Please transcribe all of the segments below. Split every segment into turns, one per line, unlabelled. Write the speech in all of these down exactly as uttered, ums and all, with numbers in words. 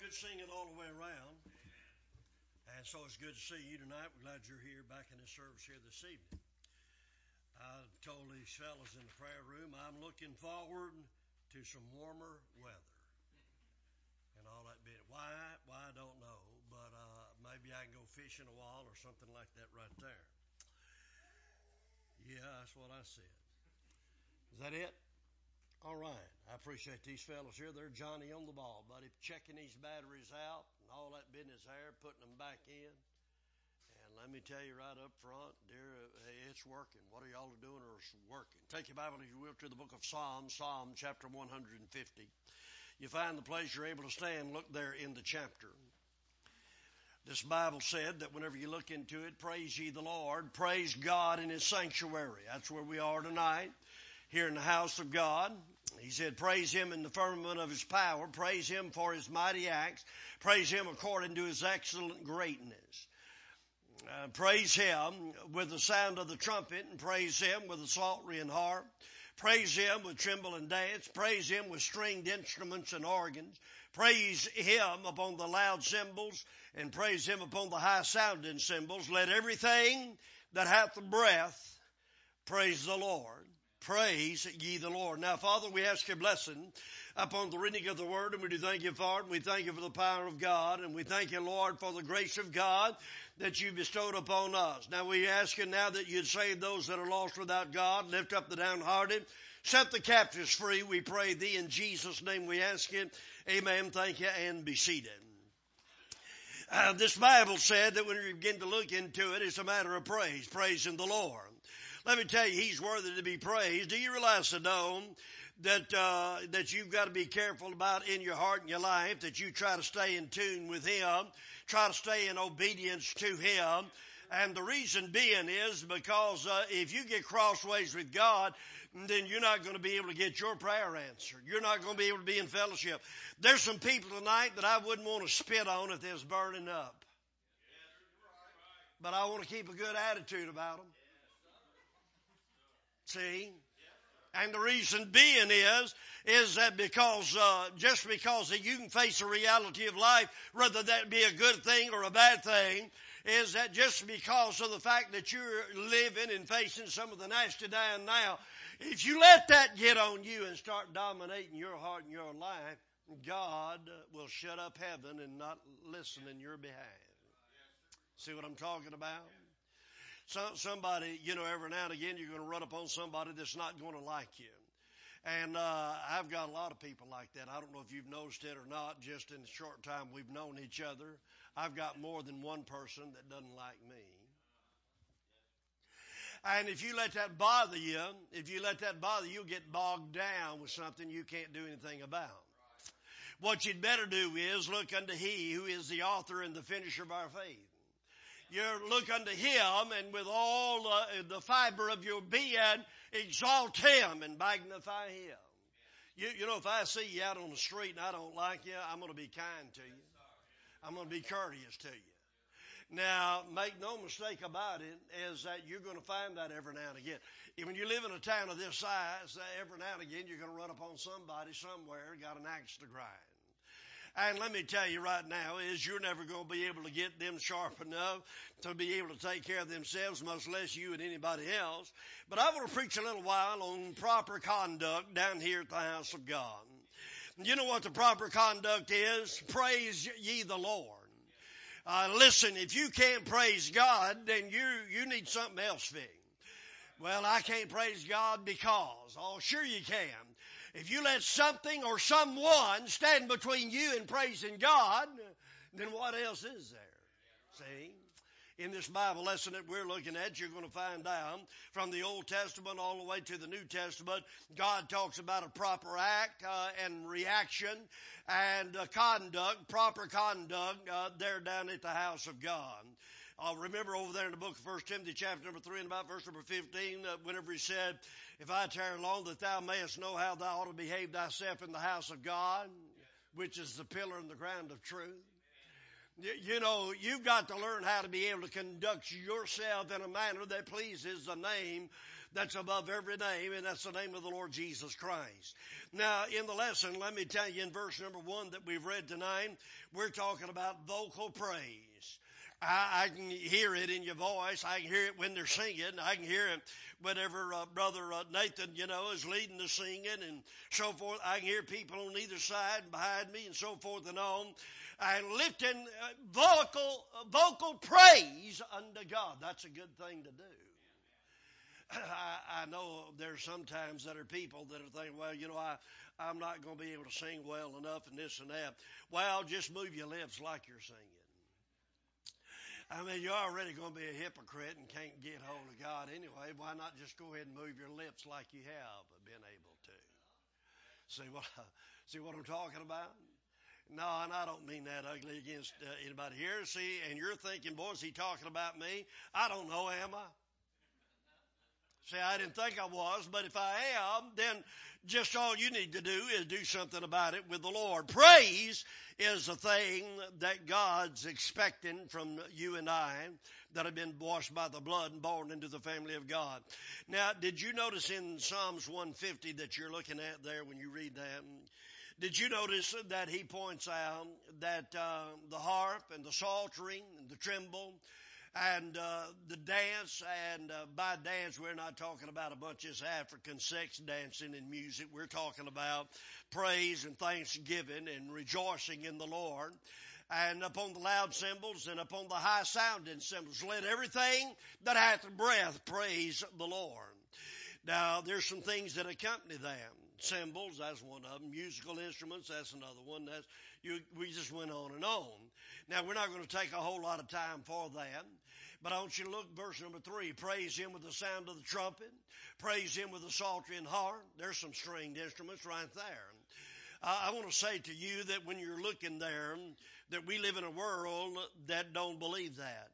good singing all the way around. And so it's good to see you tonight. We're glad you're here back in the service here this evening. I told these fellas in the prayer room I'm looking forward to some warmer weather and all that bit. Why? Why I don't know, but uh, maybe I can go fishing a while or something like that right there. Yeah, that's what I said. Is that it? All right. I appreciate these fellas here. They're Johnny on the ball, buddy, checking these batteries out and all that business there, putting them back in. And let me tell you right up front, dear, hey, it's working. What are y'all doing or it's working? Take your Bible, if you will, to the book of Psalms, Psalm chapter one hundred fifty. You find the place you're able to stand, look there in the chapter. This Bible said that whenever you look into it, praise ye the Lord, praise God in his sanctuary. That's where we are tonight, here in the house of God. He said, praise him in the firmament of his power, praise him for his mighty acts, praise him according to his excellent greatness. Uh, praise him with the sound of the trumpet, and praise him with the psaltery and harp. Praise him with timbrel and dance. Praise him with stringed instruments and organs. Praise him upon the loud cymbals, and praise him upon the high sounding cymbals. Let everything that hath breath praise the Lord. Praise ye the Lord. Now, Father, we ask your blessing upon the reading of the word, and we do thank you for it. We thank you for the power of God, and we thank you, Lord, for the grace of God that you bestowed upon us. Now, we ask you now that you'd save those that are lost without God, lift up the downhearted, set the captives free. We pray thee in Jesus' name we ask it. Amen. Thank you, and be seated. Uh, this Bible said that when we begin to look into it, it's a matter of praise, praising the Lord. Let me tell you, he's worthy to be praised. Do you realize, Sodom, that uh, that you've got to be careful about in your heart and your life, that you try to stay in tune with him, try to stay in obedience to him. And the reason being is because uh, if you get crossways with God, then you're not going to be able to get your prayer answered. You're not going to be able to be in fellowship. There's some people tonight that I wouldn't want to spit on if they was burning up. But I want to keep a good attitude about them. See? And the reason being is, is that because, uh, just because that you can face the reality of life, whether that be a good thing or a bad thing, is that just because of the fact that you're living and facing some of the nasty down now, if you let that get on you and start dominating your heart and your life, God will shut up heaven and not listen in your behalf. See what I'm talking about? Some, somebody, you know, every now and again you're going to run upon somebody that's not going to like you. And uh, I've got a lot of people like that. I don't know if you've noticed it or not, just in the short time we've known each other. I've got more than one person that doesn't like me. And if you let that bother you, if you let that bother you, you'll get bogged down with something you can't do anything about. What you'd better do is look unto he who is the author and the finisher of our faith. You look unto him, and with all uh, the fiber of your being, exalt him and magnify him. You, you know, if I see you out on the street and I don't like you, I'm going to be kind to you. I'm going to be courteous to you. Now, make no mistake about it, is that you're going to find that every now and again. When you live in a town of this size, every now and again you're going to run upon somebody somewhere got an axe to grind. And let me tell you right now is you're never going to be able to get them sharp enough to be able to take care of themselves, much less you and anybody else. But I want to preach a little while on proper conduct down here at the house of God. You know what the proper conduct is? Praise ye the Lord. Uh, listen, if you can't praise God, then you, you need something else fixed. Well, I can't praise God because. Oh, sure you can. If you let something or someone stand between you and praising God, then what else is there? See? In this Bible lesson that we're looking at, you're going to find out from the Old Testament all the way to the New Testament, God talks about a proper act uh, and reaction and uh, conduct, proper conduct uh, there down at the house of God. Uh, remember over there in the book of First Timothy chapter number three and about verse number fifteen, uh, whenever he said, if I tarry long that thou mayest know how thou ought to behave thyself in the house of God, which is the pillar and the ground of truth. You, you know, you've got to learn how to be able to conduct yourself in a manner that pleases the name, that's above every name, and that's the name of the Lord Jesus Christ. Now, in the lesson, let me tell you in verse number one that we've read tonight, we're talking about vocal praise. I, I can hear it in your voice. I can hear it when they're singing. I can hear it whenever uh, Brother uh, Nathan, you know, is leading the singing and so forth. I can hear people on either side and behind me and so forth and on. And lifting uh, vocal, uh, vocal praise unto God. That's a good thing to do. I, I know there's sometimes that are people that are thinking, well, you know, I, I'm not going to be able to sing well enough and this and that. Well, just move your lips like you're singing. I mean, you're already going to be a hypocrite and can't get hold of God anyway. Why not just go ahead and move your lips like you have been able to? See what, see what I'm talking about? No, and I don't mean that ugly against uh, anybody here. See, and you're thinking, boy, is he talking about me? I don't know, am I? See, I didn't think I was, but if I am, then just all you need to do is do something about it with the Lord. Praise is a thing that God's expecting from you and I that have been washed by the blood and born into the family of God. Now, did you notice in Psalms one fifty that you're looking at there when you read that? Did you notice that he points out that uh, the harp and the psaltery and the timbrel and uh, the dance, and uh, by dance, we're not talking about a bunch of African sex dancing and music. We're talking about praise and thanksgiving and rejoicing in the Lord. And upon the loud cymbals and upon the high sounding cymbals, let everything that hath breath praise the Lord. Now, there's some things that accompany them. Cymbals, that's one of them. Musical instruments, that's another one. That's you, we just went on and on. Now, we're not going to take a whole lot of time for that. But I want you to look at verse number three. Praise him with the sound of the trumpet. Praise him with the psaltery and harp. There's some stringed instruments right there. Uh, I want to say to you that when you're looking there, that we live in a world that don't believe that.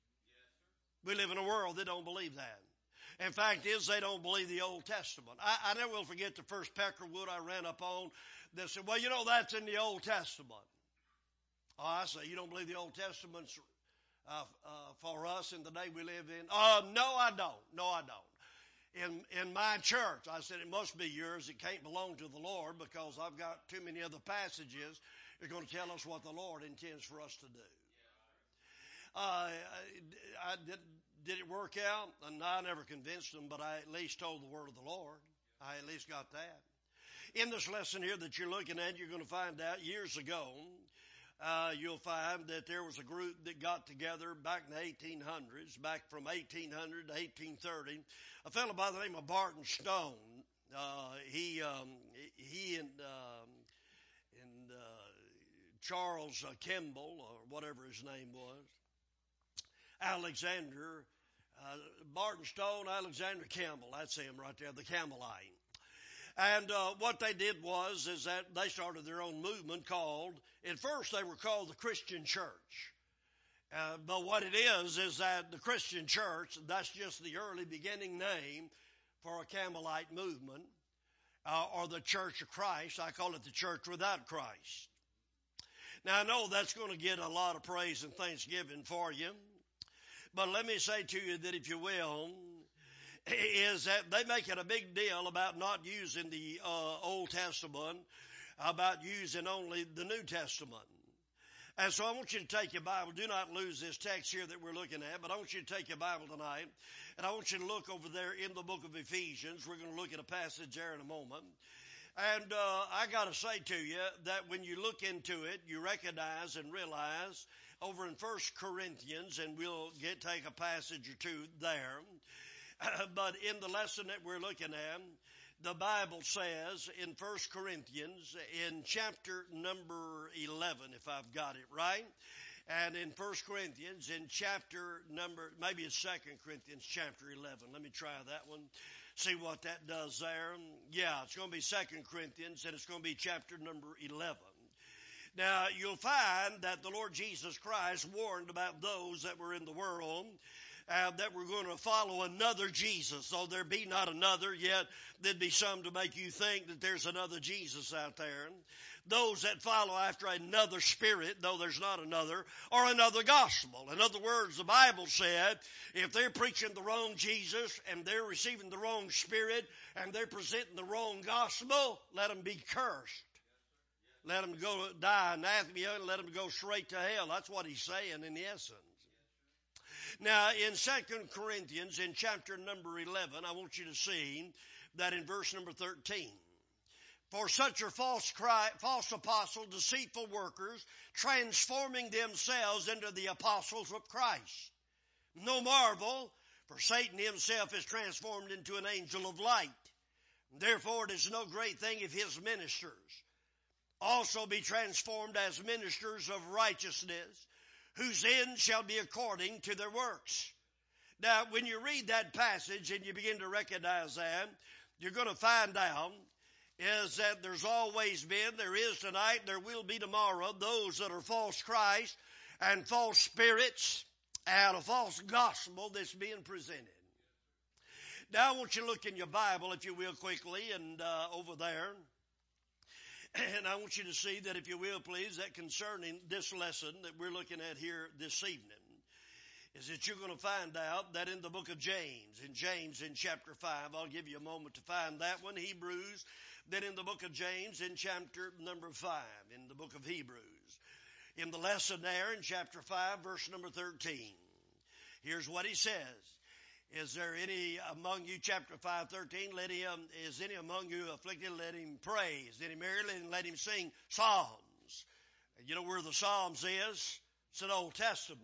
We live in a world that don't believe that. In fact, is they don't believe the Old Testament. I, I never will forget the first peckerwood I ran up on. They said, well, you know, that's in the Old Testament. Oh, I say, you don't believe the Old Testament's uh, uh, for us in the day we live in? Uh, no, I don't. No, I don't. In, in my church, I said, it must be yours. It can't belong to the Lord because I've got too many other passages that are going to tell us what the Lord intends for us to do. Uh, I, I did, did it work out? And I never convinced them, but I at least told the word of the Lord. I at least got that. In this lesson here that you're looking at, you're going to find out years ago, uh, you'll find that there was a group that got together back in the eighteen hundreds, back from eighteen hundred to eighteen thirty. A fellow by the name of Barton Stone, uh, he, um, he and, um, and, uh, Charles uh, Kimball, or whatever his name was, Alexander, uh, Barton Stone, Alexander Campbell, that's him right there, the Campbellite. And uh, what they did was is that they started their own movement called, at first they were called the Christian Church. Uh, but what it is is that the Christian Church, that's just the early beginning name for a Campbellite movement, uh, or the Church of Christ. I call it the Church without Christ. Now, I know that's going to get a lot of praise and thanksgiving for you. But let me say to you that, if you will, is that they make it a big deal about not using the uh, Old Testament, about using only the New Testament. And so I want you to take your Bible. Do not lose this text here that we're looking at, but I want you to take your Bible tonight, and I want you to look over there in the book of Ephesians. We're going to look at a passage there in a moment. And uh, I got to say to you that when you look into it, you recognize and realize over in First Corinthians, and we'll get take a passage or two there, uh, but in the lesson that we're looking at, the Bible says in First Corinthians, in chapter number eleven, if I've got it right, and in First Corinthians, in chapter number, maybe it's Second Corinthians chapter eleven. Let me try that one, see what that does there. Yeah, it's going to be Second Corinthians, and it's going to be chapter number eleven. Now, you'll find that the Lord Jesus Christ warned about those that were in the world, uh, that we're going to follow another Jesus. Though there be not another, yet there'd be some to make you think that there's another Jesus out there. Those that follow after another spirit, though there's not another, or another gospel. In other words, the Bible said, if they're preaching the wrong Jesus and they're receiving the wrong spirit and they're presenting the wrong gospel, let them be cursed. Let them go die anathema and let them go straight to hell. That's what he's saying in essence. Now, in Second Corinthians, in chapter number eleven, I want you to see that in verse number thirteen. For such are false, Christ, false apostles, deceitful workers, transforming themselves into the apostles of Christ. No marvel, for Satan himself is transformed into an angel of light. Therefore it is no great thing if his ministers also be transformed as ministers of righteousness, whose end shall be according to their works. Now, when you read that passage and you begin to recognize that, you're going to find out is that there's always been, there is tonight, there will be tomorrow, those that are false Christ and false spirits and a false gospel that's being presented. Now I want you to look in your Bible, if you will, quickly, and uh, over there. And I want you to see that, if you will, please, that concerning this lesson that we're looking at here this evening, is that you're going to find out that in the book of James, in James in chapter five, I'll give you a moment to find that one, Hebrews, then in the book of James in chapter number five, in the book of Hebrews. In the lesson there in chapter five, verse number thirteen, here's what he says. Is there any among you, chapter five, thirteen, let him, is any among you afflicted, let him praise. Is any merry, let him sing psalms. You know where the Psalms is? It's an Old Testament.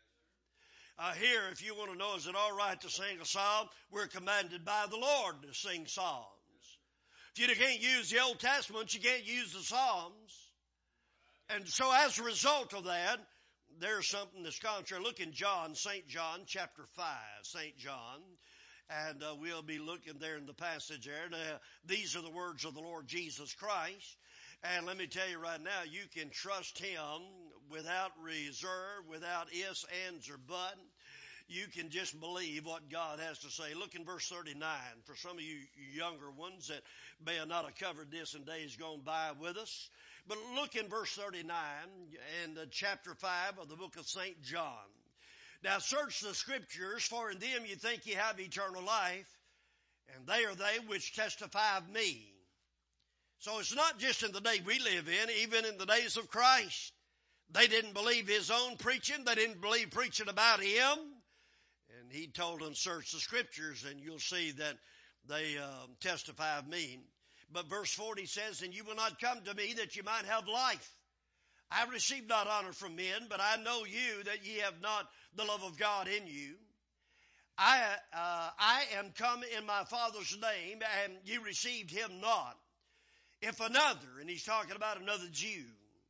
Uh, here, if you want to know, is it all right to sing a psalm? We're commanded by the Lord to sing psalms. If you can't use the Old Testament, you can't use the Psalms. And so as a result of that, there's something that's contrary. Look in John, Saint John, chapter five, Saint John. And uh, we'll be looking there in the passage there. Now, these are the words of the Lord Jesus Christ. And let me tell you right now, you can trust him without reserve, without ifs, ands, or but. You can just believe what God has to say. Look in verse thirty-nine. For some of you younger ones that may have not have covered this in days gone by with us. But look in verse thirty-nine in the chapter five of the book of Saint John. Now search the scriptures, for in them you think you have eternal life, and they are they which testify of me. So it's not just in the day we live in, even in the days of Christ. They didn't believe his own preaching. They didn't believe preaching about him. And he told them, search the scriptures, and you'll see that they uh, testify of me. But verse forty says, and you will not come to me that you might have life. I receive not honor from men, but I know you that ye have not the love of God in you. I, uh, I am come in my Father's name, and ye received him not. If another, and he's talking about another Jew,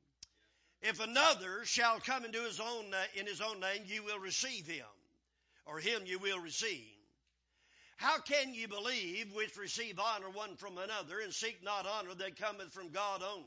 if another shall come into his own, in his own name, you will receive him, or him you will receive. How can ye believe which receive honor one from another, and seek not honor that cometh from God only?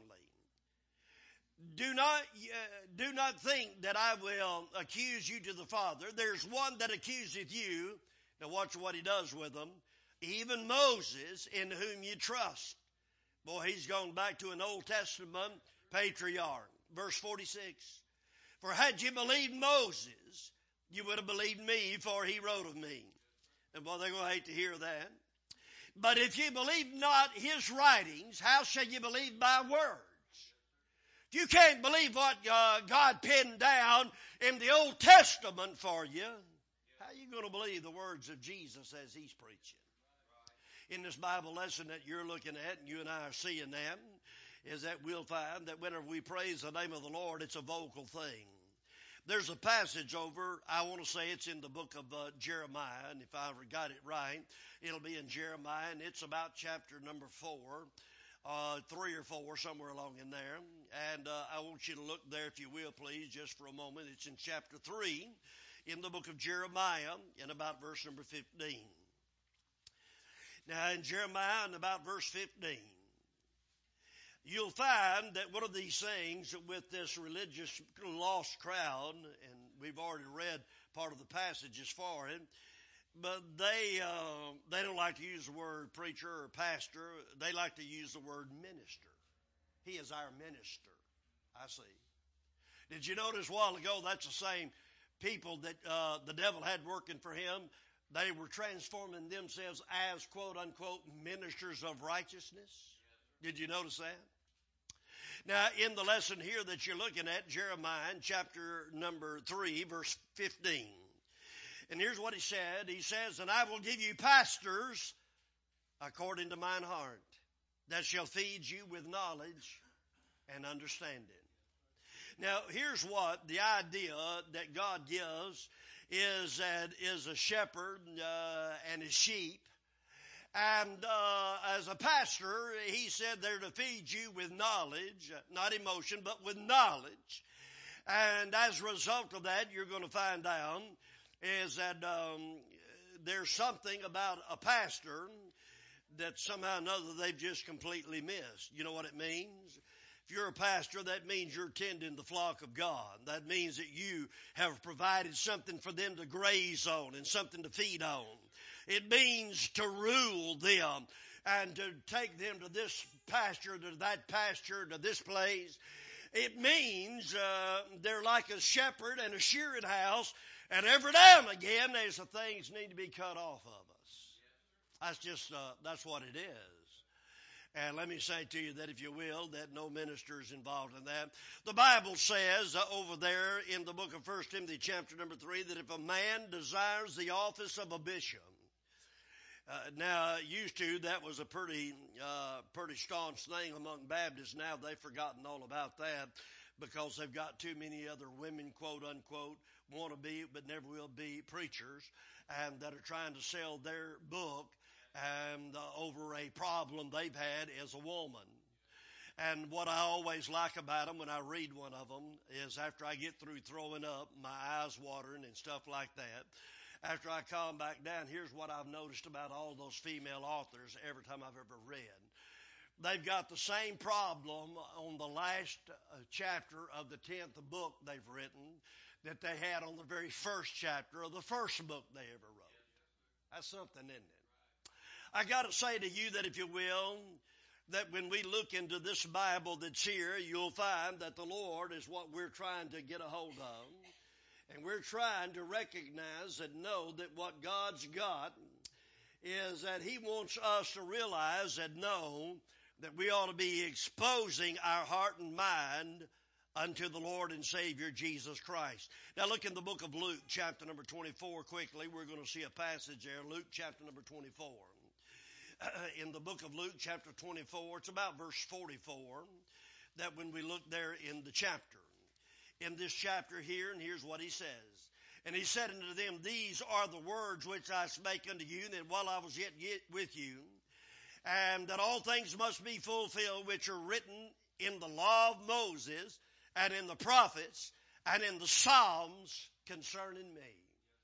Do not, uh, do not think that I will accuse you to the Father. There's one that accuseth you. Now watch what he does with them. Even Moses, in whom you trust. Boy, he's gone back to an Old Testament patriarch. Verse forty-six. For had you believed Moses, you would have believed me, for he wrote of me. And boy, they're going to hate to hear that. But if you believe not his writings, how shall you believe my words? If you can't believe what uh, God penned down in the Old Testament for you, how are you going to believe the words of Jesus as he's preaching? In this Bible lesson that you're looking at, and you and I are seeing that, is that we'll find that whenever we praise the name of the Lord, it's a vocal thing. There's a passage over, I want to say it's in the book of uh, Jeremiah, and if I ever got it right, it'll be in Jeremiah, and it's about chapter number four, uh, three or four, somewhere along in there. And uh, I want you to look there, if you will, please, just for a moment. It's in chapter three, in the book of Jeremiah, in about verse number fifteen. Now, in Jeremiah, in about verse fifteen, you'll find that one of these things with this religious lost crowd, and we've already read part of the passages for it, but they uh, they don't like to use the word preacher or pastor. They like to use the word minister. He is our minister. I see. Did you notice a while ago that's the same people that uh, the devil had working for him? They were transforming themselves as, quote unquote, ministers of righteousness. Did you notice that? Now, in the lesson here that you're looking at, Jeremiah, chapter number three, verse fifteen. And here's what he said. He says, and I will give you pastors according to mine heart, that shall feed you with knowledge and understanding. Now, here's what the idea that God gives is that is a shepherd uh, and his sheep. And uh, as a pastor, he said they're to feed you with knowledge, not emotion, but with knowledge. And as a result of that, you're going to find out is that um, there's something about a pastor that somehow or another they've just completely missed. You know what it means? If you're a pastor, that means you're tending the flock of God. That means that you have provided something for them to graze on and something to feed on. It means to rule them and to take them to this pasture, to that pasture, to this place. It means uh, they're like a shepherd and a shearing house, and every now and again there's some things need to be cut off of us. That's just, uh, that's what it is. And let me say to you that, if you will, that no minister is involved in that. The Bible says uh, over there in the book of First Timothy chapter number three that if a man desires the office of a bishop, uh, now used to that was a pretty uh, pretty staunch thing among Baptists. Now they've forgotten all about that because they've got too many other women, quote unquote, want to be but never will be preachers, and that are trying to sell their book and uh, over a problem they've had as a woman. And what I always like about them when I read one of them is after I get through throwing up, my eyes watering and stuff like that, after I calm back down, here's what I've noticed about all those female authors every time I've ever read. They've got the same problem on the last uh, chapter of the tenth book they've written that they had on the very first chapter of the first book they ever wrote. That's something, isn't it? I got to say to you that, if you will, that when we look into this Bible that's here, you'll find that the Lord is what we're trying to get a hold of. And we're trying to recognize and know that what God's got is that He wants us to realize and know that we ought to be exposing our heart and mind unto the Lord and Savior Jesus Christ. Now look in the book of Luke, chapter number twenty-four, quickly. We're going to see a passage there, Luke chapter number twenty-four. In the book of Luke, chapter twenty-four, it's about verse forty-four, that when we look there in the chapter. In this chapter here, and here's what he says. And he said unto them, these are the words which I spake unto you, that while I was yet, yet with you, and that all things must be fulfilled which are written in the law of Moses, and in the prophets, and in the Psalms concerning me.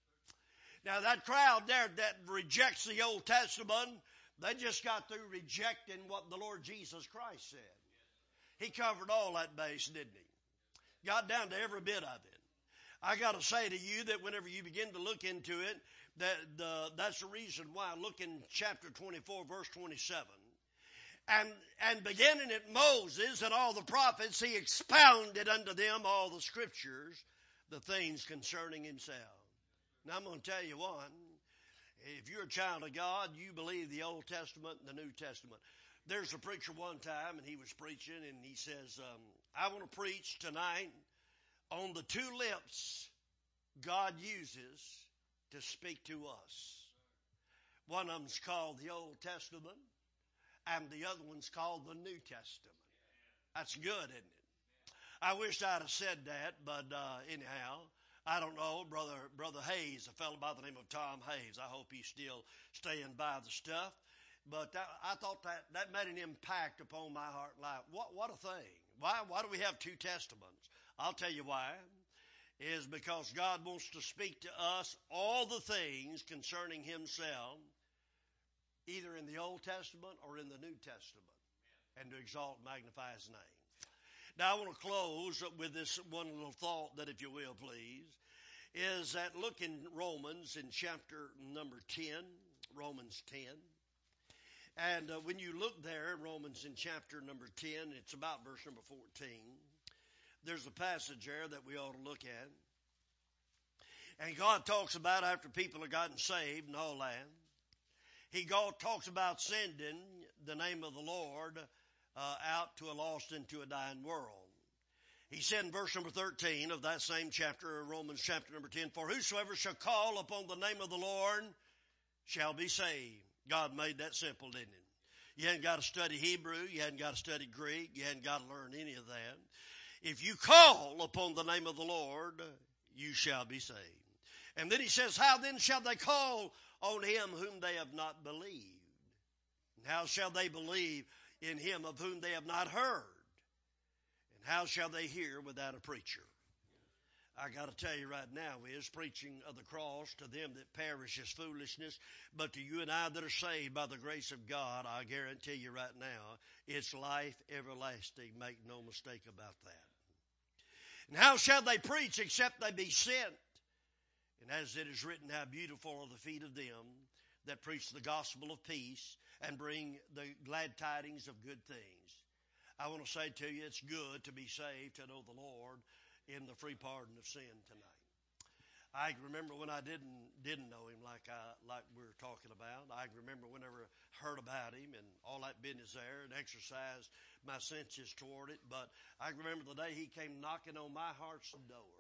Now that crowd there that rejects the Old Testament, they just got through rejecting what the Lord Jesus Christ said. He covered all that base, didn't he? Got down to every bit of it. I got to say to you that whenever you begin to look into it, that the, that's the reason why. Look in chapter twenty-four, verse twenty-seven. And, and beginning at Moses and all the prophets, he expounded unto them all the scriptures, the things concerning himself. Now I'm going to tell you one. If you're a child of God, you believe the Old Testament and the New Testament. There's a preacher one time, and he was preaching, and he says, um, I want to preach tonight on the two lips God uses to speak to us. One of them's called the Old Testament, and the other one's called the New Testament. That's good, isn't it? I wish I'd have said that, but uh, anyhow, I don't know. Brother Brother Hayes, a fellow by the name of Tom Hayes, I hope he's still staying by the stuff. But that, I thought that, that made an impact upon my heart and life. What, what a thing. Why, why do we have two testaments? I'll tell you why. Is because God wants to speak to us all the things concerning himself, either in the Old Testament or in the New Testament. and to exalt and magnify His name. Now, I want to close with this one little thought that, if you will, please, is that look in Romans in chapter number ten, Romans ten. And uh, when you look there in Romans in chapter number ten, it's about verse number fourteen. There's a passage there that we ought to look at. And God talks about after people have gotten saved and all that. He God talks about sending the name of the Lord uh, out to a lost and to a dying world. He said in verse number thirteen of that same chapter, Romans chapter number ten, for whosoever shall call upon the name of the Lord shall be saved. God made that simple, didn't he? You hadn't got to study Hebrew. You hadn't got to study Greek. You hadn't got to learn any of that. If you call upon the name of the Lord, you shall be saved. And then he says, how then shall they call on him whom they have not believed? And how shall they believe in him of whom they have not heard? And how shall they hear without a preacher? I got to tell you right now is preaching of the cross to them that perish is foolishness, but to you and I that are saved by the grace of God, I guarantee you right now, it's life everlasting. Make no mistake about that. And how shall they preach except they be sent? And as it is written, how beautiful are the feet of them that preach the gospel of peace and bring the glad tidings of good things. I want to say to you, it's good to be saved, to know the Lord in the free pardon of sin tonight. I remember when I didn't didn't know him like I like we were talking about. I remember whenever I heard about him and all that business there and exercised my senses toward it. But I remember the day he came knocking on my heart's door.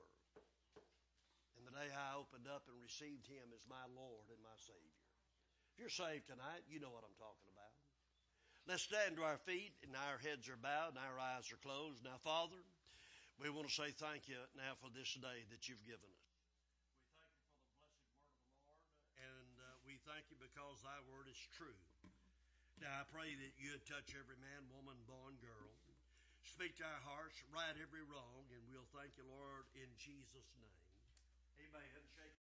And the day I opened up and received him as my Lord and my Savior. If you're saved tonight, you know what I'm talking about. Let's stand to our feet and our heads are bowed and our eyes are closed. Now, Father, we want to say thank you now for this day that you've given us. We thank you for the blessed word of the Lord, and uh, we thank you because thy word is true. Now, I pray that you'd touch every man, woman, boy, and girl. Speak to our hearts, right every wrong, and we'll thank you, Lord, in Jesus' name. Amen. Shake